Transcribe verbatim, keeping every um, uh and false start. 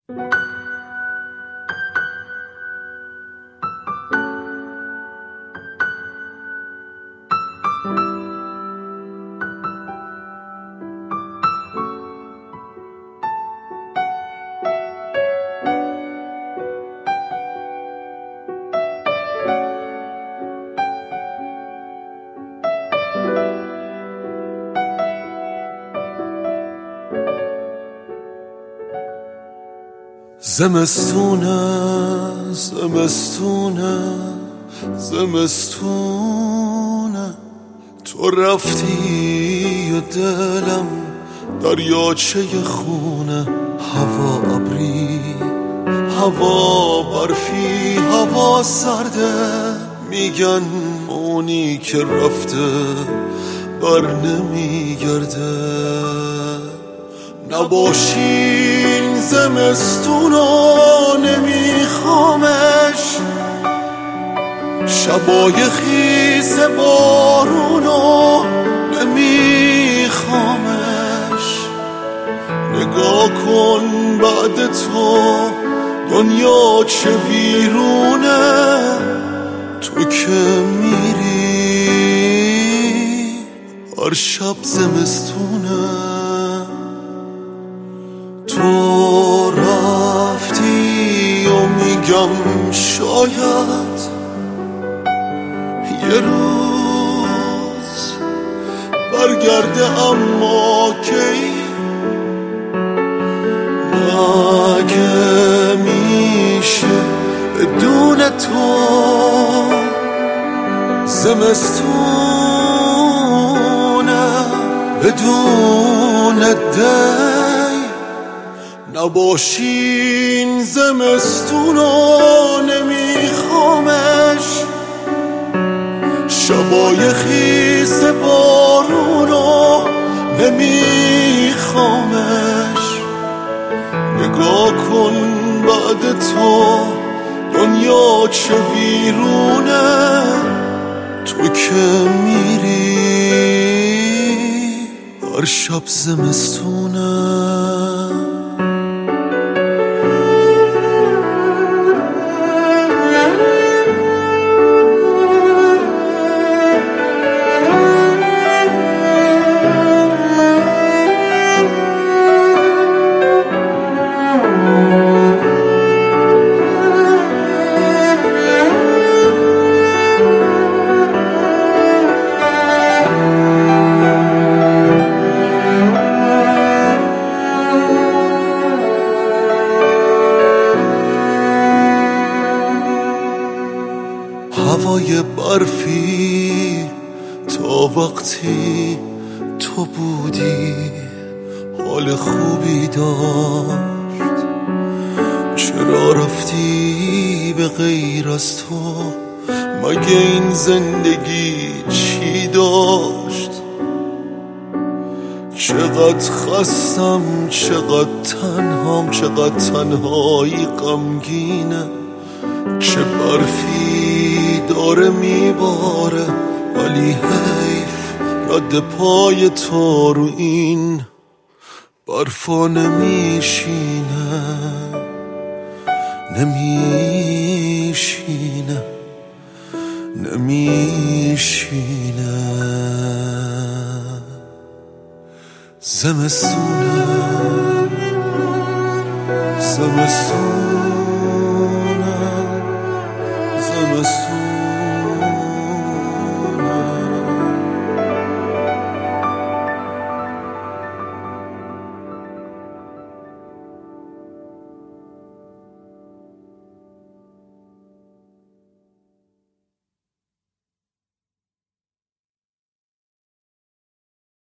زمستونه زمستونه زمستونه تو رفتی و دلم دریاچه خونه، هوا ابری، هوا برفی، هوا سرده، میگن اونی که رفته بر نمیگرده. نباشین زمستونا نمیخوامش، شبای خیس بارونا نمیخوامش. نگاه کن بعد تو دنیا چه ویرونه، تو که میری هر شب زمستونه. تو رفتی و میگم شاید یه روز برگرده، اما کی؟ مگه میشه بدون تو زمستونه بدون دی؟ نباشین زمستونا نمیخوامش، شبای خیس بارونا نمیخوامش. نگاه کن بعد تو دنیا چه ویرونه، تو که میری هر شب زمستونه. هوای برفی تا وقتی تو بودی حال خوبی داشت، چرا رفتی به غیر از تو؟ مگه این زندگی چی داشت؟ چقدر خستم، چقدر تنهام، چقدر تنهایی غمگینه. چه برفی داره میباره، ولی حیف رد پای تو رو این برفا نمیشینه نمیشینه نمیشینه. زمستونه زمستونه